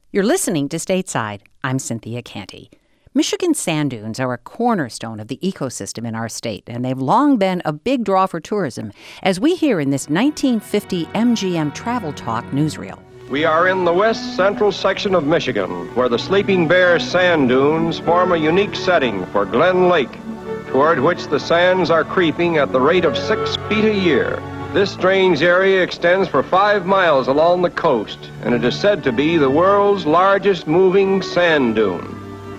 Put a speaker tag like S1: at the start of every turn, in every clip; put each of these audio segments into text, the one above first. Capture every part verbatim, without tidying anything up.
S1: You're listening to Stateside. I'm Cynthia Canty. Michigan sand dunes are a cornerstone of the ecosystem in our state, and they've long been a big draw for tourism, as we hear in this nineteen fifty M G M Travel Talk newsreel.
S2: We are in the west central section of Michigan, where the Sleeping Bear sand dunes form a unique setting for Glen Lake, toward which the sands are creeping at the rate of six feet a year. This strange area extends for five miles along the coast, and it is said to be the world's largest moving sand dune.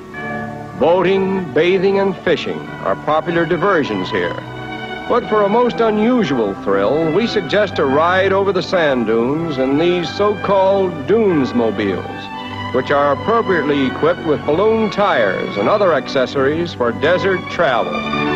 S2: Boating, bathing, and fishing are popular diversions here. But for a most unusual thrill, we suggest a ride over the sand dunes in these so-called Dunesmobiles, which are appropriately equipped with balloon tires and other accessories for desert travel.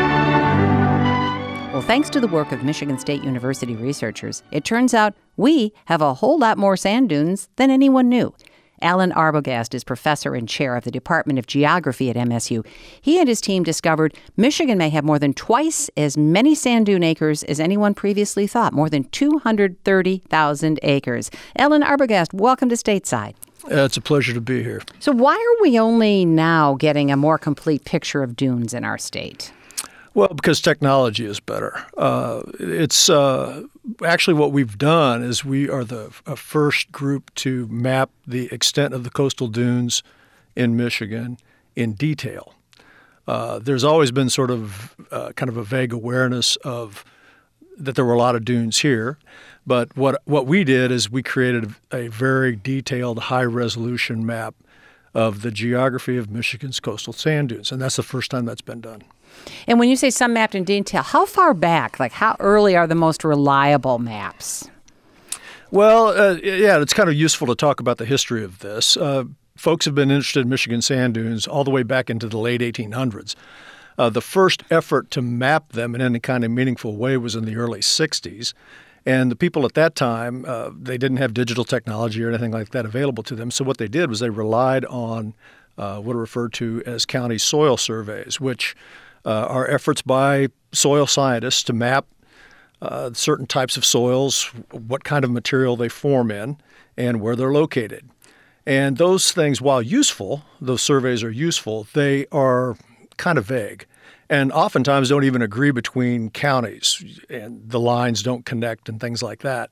S1: Well, thanks to the work of Michigan State University researchers, it turns out we have a whole lot more sand dunes than anyone knew. Alan Arbogast is professor and chair of the Department of Geography at M S U. He and his team discovered Michigan may have more than twice as many sand dune acres as anyone previously thought, more than two hundred thirty thousand acres. Alan Arbogast, welcome to Stateside.
S3: Uh, it's a pleasure to be here.
S1: So why are we only now getting a more complete picture of dunes in our state?
S3: Well, because technology is better. Uh, it's uh, actually what we've done is we are the uh, first group to map the extent of the coastal dunes in Michigan in detail. Uh, there's always been sort of uh, kind of a vague awareness of that there were a lot of dunes here. But what what we did is we created a very detailed, high-resolution map of the geography of Michigan's coastal sand dunes, and that's the first time that's been done.
S1: And when you say some mapped in detail, how far back, like how early are the most reliable maps?
S3: Well, uh, yeah, it's kind of useful to talk about the history of this. Uh, folks have been interested in Michigan sand dunes all the way back into the late eighteen hundreds. Uh, the first effort to map them in any kind of meaningful way was in the early sixties. And the people at that time, uh, they didn't have digital technology or anything like that available to them. So what they did was they relied on uh, what are referred to as county soil surveys, which uh, are efforts by soil scientists to map uh, certain types of soils, what kind of material they form in, and where they're located. And those things, while useful, those surveys are useful, they are kind of vague. And oftentimes don't even agree between counties, and the lines don't connect and things like that.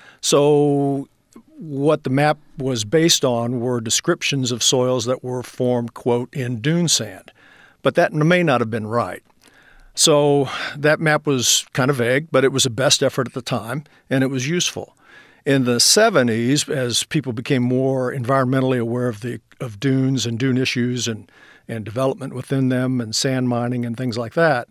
S3: So what the map was based on were descriptions of soils that were formed, quote, in dune sand. But that may not have been right. So that map was kind of vague, but it was a best effort at the time, and it was useful. In the seventies, as people became more environmentally aware of the of dunes and dune issues and and development within them and sand mining and things like that,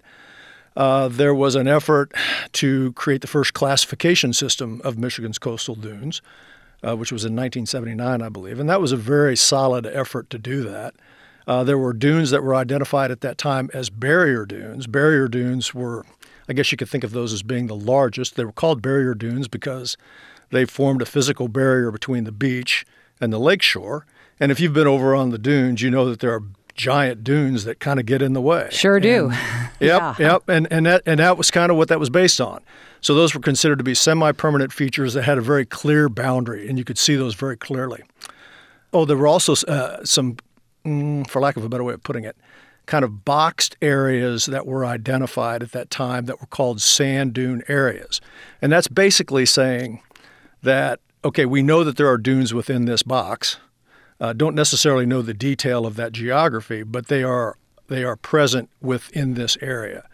S3: uh, there was an effort to create the first classification system of Michigan's coastal dunes, uh, which was in nineteen seventy-nine, I believe. And that was a very solid effort to do that. Uh, there were dunes that were identified at that time as barrier dunes. Barrier dunes were, I guess you could think of those as being the largest. They were called barrier dunes because they formed a physical barrier between the beach and the lakeshore. And if you've been over on the dunes, you know that there are giant dunes that kind of get in the way.
S1: Sure do.
S3: And, yep,
S1: yeah.
S3: yep. And and that and that was kind of what that was based on. So those were considered to be semi-permanent features that had a very clear boundary, and you could see those very clearly. Oh, there were also uh, some, mm, for lack of a better way of putting it, kind of boxed areas that were identified at that time that were called sand dune areas. And that's basically saying that, okay, we know that there are dunes within this box. Uh, don't necessarily know the detail of that geography, but they are they are present within this area.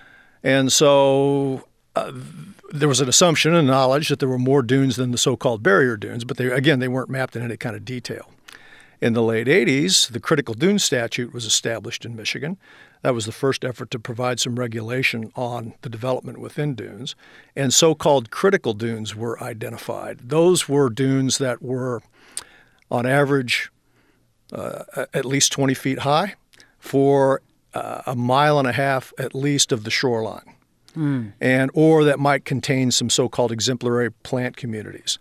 S3: And so uh, there was an assumption and knowledge that there were more dunes than the so-called barrier dunes, but they, again, they weren't mapped in any kind of detail. In the late eighties, the Critical Dune Statute was established in Michigan. That was the first effort to provide some regulation on the development within dunes. And so-called critical dunes were identified. Those were dunes that were on average, uh, at least twenty feet high for uh, a mile and a half at least of the shoreline, mm. and or that might contain some so-called exemplary plant communities.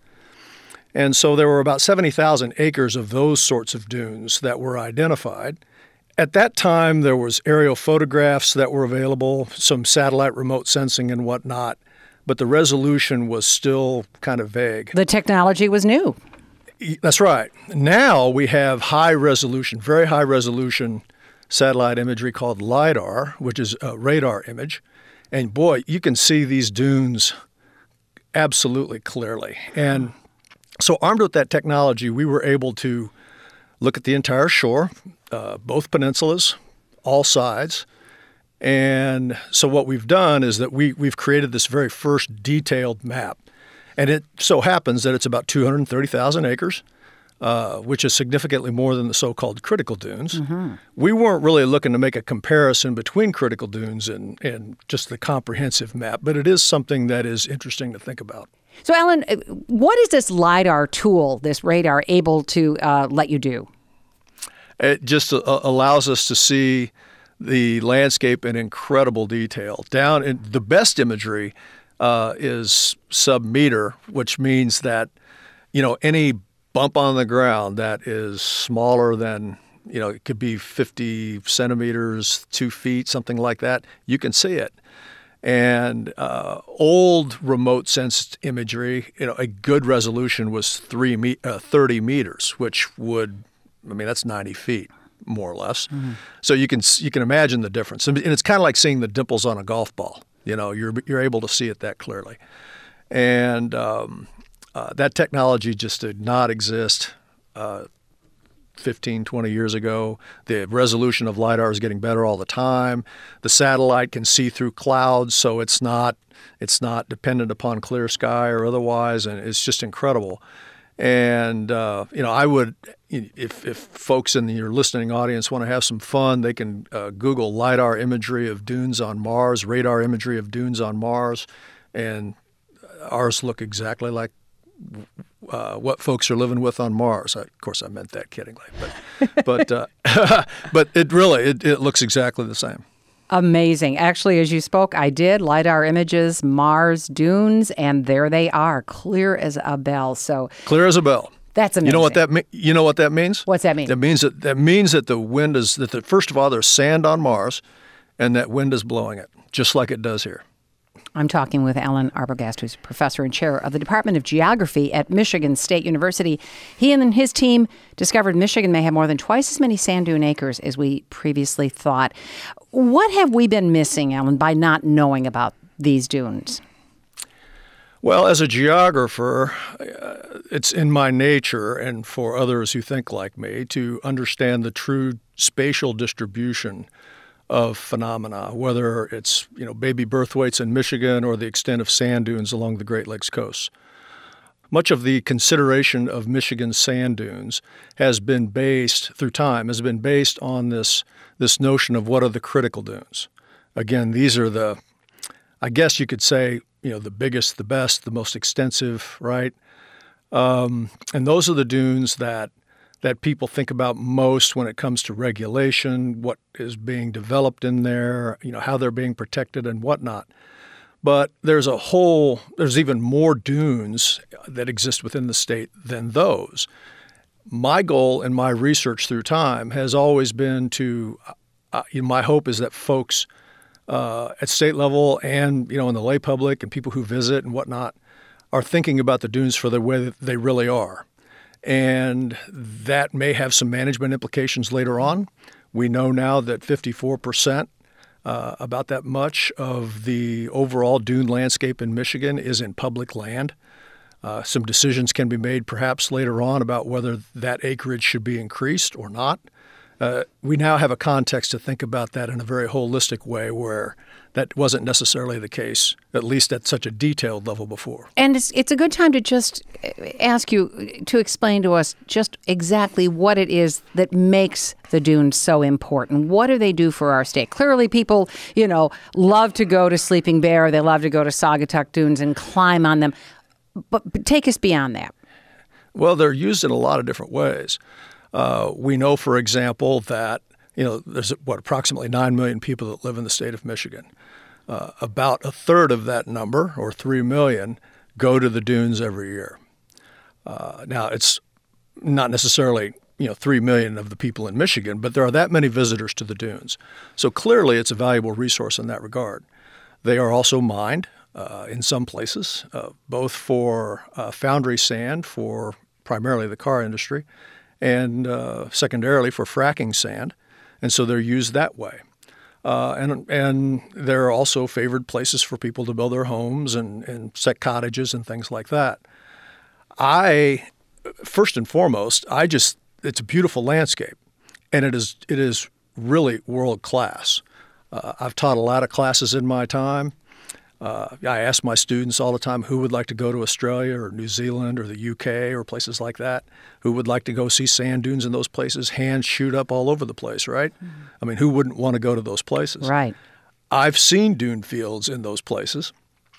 S3: And so there were about seventy thousand acres of those sorts of dunes that were identified. At that time, there was aerial photographs that were available, some satellite remote sensing and whatnot, but the resolution was still kind of vague.
S1: The technology was new.
S3: That's right. Now we have high resolution, very high resolution satellite imagery called LIDAR, which is a radar image. And boy, you can see these dunes absolutely clearly. And so armed with that technology, we were able to look at the entire shore, uh, both peninsulas, all sides. And so what we've done is that we, we've created this very first detailed map. And it so happens that it's about two hundred thirty thousand acres, uh, which is significantly more than the so-called critical dunes. Mm-hmm. We weren't really looking to make a comparison between critical dunes and, and just the comprehensive map, but it is something that is interesting to think about.
S1: So, Alan, what is this LIDAR tool, this radar, able to uh, let you do?
S3: It just uh, allows us to see the landscape in incredible detail. Down in the best imagery uh, is sub-meter, which means that, you know, any bump on the ground that is smaller than, you know, it could be fifty centimeters, two feet, something like that, you can see it. And uh, old remote sensed imagery, you know, a good resolution was three me- uh, thirty meters, which would, I mean, that's ninety feet, more or less. Mm-hmm. So you can you can imagine the difference, and it's kind of like seeing the dimples on a golf ball. You know, you're you're able to see it that clearly, and um, uh, that technology just did not exist uh, fifteen, twenty years ago. The resolution of LIDAR is getting better all the time. The satellite can see through clouds, so it's not it's not dependent upon clear sky or otherwise, and it's just incredible. And uh, you know, I would, if if folks in your listening audience want to have some fun, they can uh, Google LIDAR imagery of dunes on Mars, radar imagery of dunes on Mars, and ours look exactly like Uh, what folks are living with on Mars. I, of course, I meant that kiddingly, but but uh, but it really it, it looks exactly the same.
S1: Amazing. Actually, as you spoke, I did LIDAR images, Mars dunes, and there they are, clear as a bell. So
S3: clear as a bell.
S1: That's amazing.
S3: You know what that me- you know what that means?
S1: What's that mean?
S3: That means that that means that the wind is that the, first of all, there's sand on Mars, and that wind is blowing it just like it does here.
S1: I'm talking with Alan Arbogast, who's professor and chair of the Department of Geography at Michigan State University. He and his team discovered Michigan may have more than twice as many sand dune acres as we previously thought. What have we been missing, Alan, by not knowing about these dunes?
S3: Well, as a geographer, uh, it's in my nature, and for others who think like me, to understand the true spatial distribution of phenomena, whether it's, you know, baby birth weights in Michigan or the extent of sand dunes along the Great Lakes coast. Much of the consideration of Michigan's sand dunes has been based, through time, has been based on this, this notion of what are the critical dunes. Again, these are the, I guess you could say, you know, the biggest, the best, the most extensive, right? Um, and those are the dunes that that people think about most when it comes to regulation, what is being developed in there, you know, how they're being protected and whatnot. But there's a whole, there's even more dunes that exist within the state than those. My goal in my research through time has always been to, uh, you know, my hope is that folks uh, at state level and, you know, in the lay public and people who visit and whatnot are thinking about the dunes for the way that they really are. And that may have some management implications later on. We know now that fifty-four percent, uh, about that much of the overall dune landscape in Michigan is in public land. Uh, some decisions can be made perhaps later on about whether that acreage should be increased or not. Uh, we now have a context to think about that in a very holistic way where that wasn't necessarily the case, at least at such a detailed level before.
S1: And it's, it's a good time to just ask you to explain to us just exactly what it is that makes the dunes so important. What do they do for our state? Clearly people, you know, love to go to Sleeping Bear. They love to go to Saugatuck Dunes and climb on them. But, but take us beyond that.
S3: Well, they're used in a lot of different ways. Uh, we know, for example, that, you know, there's, what, approximately nine million people that live in the state of Michigan. Uh, about a third of that number, or three million, go to the dunes every year. Uh, now, it's not necessarily, you know, three million of the people in Michigan, but there are that many visitors to the dunes. So clearly it's a valuable resource in that regard. They are also mined uh, in some places, uh, both for uh, foundry sand for primarily the car industry, and uh, secondarily for fracking sand. And so they're used that way. Uh, and and they're also favored places for people to build their homes and, and set cottages and things like that. I, first and foremost, I just, it's a beautiful landscape, and it is it is really world class. Uh, I've taught a lot of classes in my time. Uh, I ask my students all the time who would like to go to Australia or New Zealand or the U K or places like that, who would like to go see sand dunes in those places. Hands shoot up all over the place, right? Mm-hmm. I mean, who wouldn't want to go to those places?
S1: Right.
S3: I've seen dune fields in those places,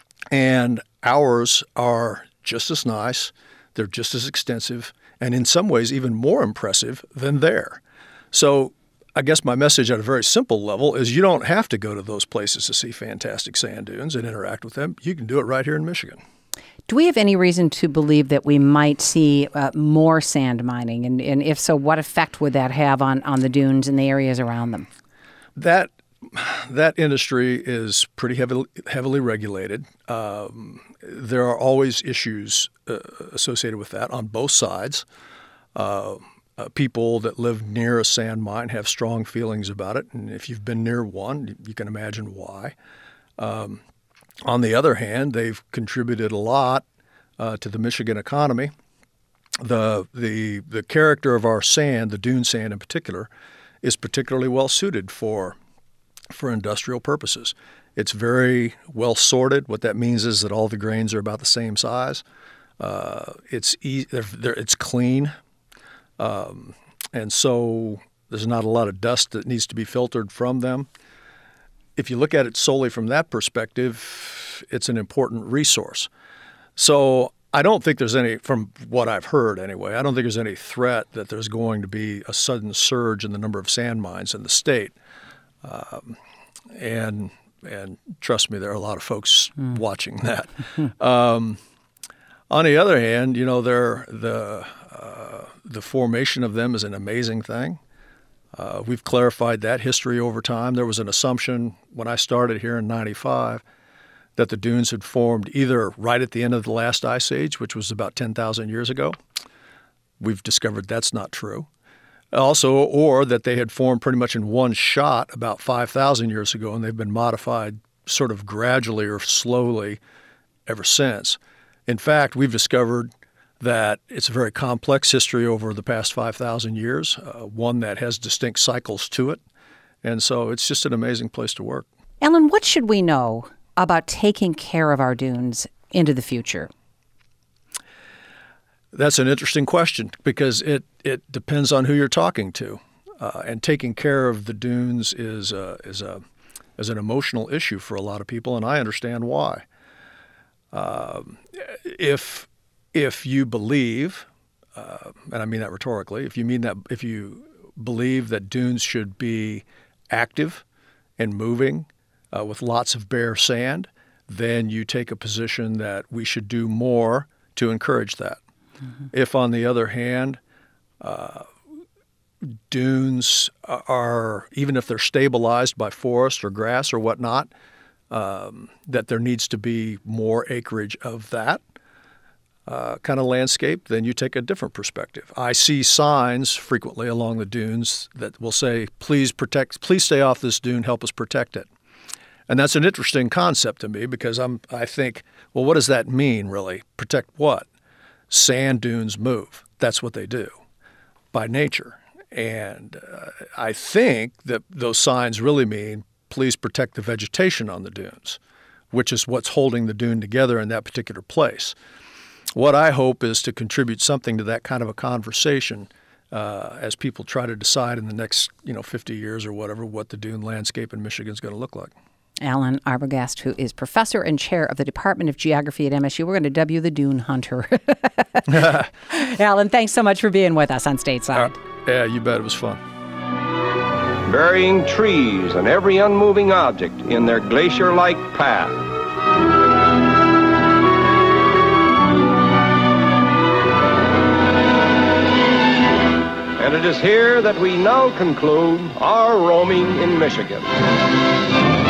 S3: and ours are just as nice. They're just as extensive, and in some ways even more impressive than there. So I guess my message at a very simple level is you don't have to go to those places to see fantastic sand dunes and interact with them. You can do it right here in Michigan.
S1: Do we have any reason to believe that we might see uh, more sand mining? And, and if so, what effect would that have on, on the dunes and the areas around them?
S3: That that industry is pretty heavily, heavily regulated. Um, there are always issues uh, associated with that on both sides. Uh, Uh, people that live near a sand mine have strong feelings about it, and if you've been near one, you can imagine why. Um, on the other hand, they've contributed a lot uh, to the Michigan economy. The the the character of our sand, the dune sand in particular, is particularly well suited for for industrial purposes. It's very well sorted. What that means is that all the grains are about the same size. Uh, it's e- they're, they're, it's clean. Um, and so there's not a lot of dust that needs to be filtered from them. If you look at it solely from that perspective, it's an important resource. So I don't think there's any, from what I've heard anyway, I don't think there's any threat that there's going to be a sudden surge in the number of sand mines in the state. Um, and and trust me, there are a lot of folks mm. watching that. um, on the other hand, you know, they're the Uh, the formation of them is an amazing thing. Uh, we've clarified that history over time. There was an assumption when I started here in ninety-five that the dunes had formed either right at the end of the last ice age, which was about ten thousand years ago. We've discovered that's not true. Also, or that they had formed pretty much in one shot about five thousand years ago, and they've been modified sort of gradually or slowly ever since. In fact, we've discovered that it's a very complex history over the past five thousand years, uh, one that has distinct cycles to it. And so it's just an amazing place to work.
S1: Alan, what should we know about taking care of our dunes into the future?
S3: That's an interesting question because it, it depends on who you're talking to. Uh, and taking care of the dunes is, uh, is, a, is an emotional issue for a lot of people, and I understand why. Uh, if... If you believe, uh, and I mean that rhetorically, if you mean that, if you believe that dunes should be active and moving uh, with lots of bare sand, then you take a position that we should do more to encourage that. Mm-hmm. If, on the other hand, uh, dunes are, even if they're stabilized by forest or grass or whatnot, um, that there needs to be more acreage of that Uh, kind of landscape, then you take a different perspective. I see signs frequently along the dunes that will say, please protect, please stay off this dune, help us protect it. And that's an interesting concept to me because I'm, I think, well, what does that mean really? Protect what? Sand dunes move. That's what they do by nature. And uh, I think that those signs really mean, please protect the vegetation on the dunes, which is what's holding the dune together in that particular place. What I hope is to contribute something to that kind of a conversation uh, as people try to decide in the next, you know, fifty years or whatever, what the dune landscape in Michigan is going to look like.
S1: Alan Arbogast, who is professor and chair of the Department of Geography at M S U. We're going to dub you the Dune Hunter. Alan, thanks so much for being with us on Stateside.
S3: Uh, yeah, you bet. It was fun.
S2: Burying trees and every unmoving object in their glacier-like path. And it is here that we now conclude our roaming in Michigan.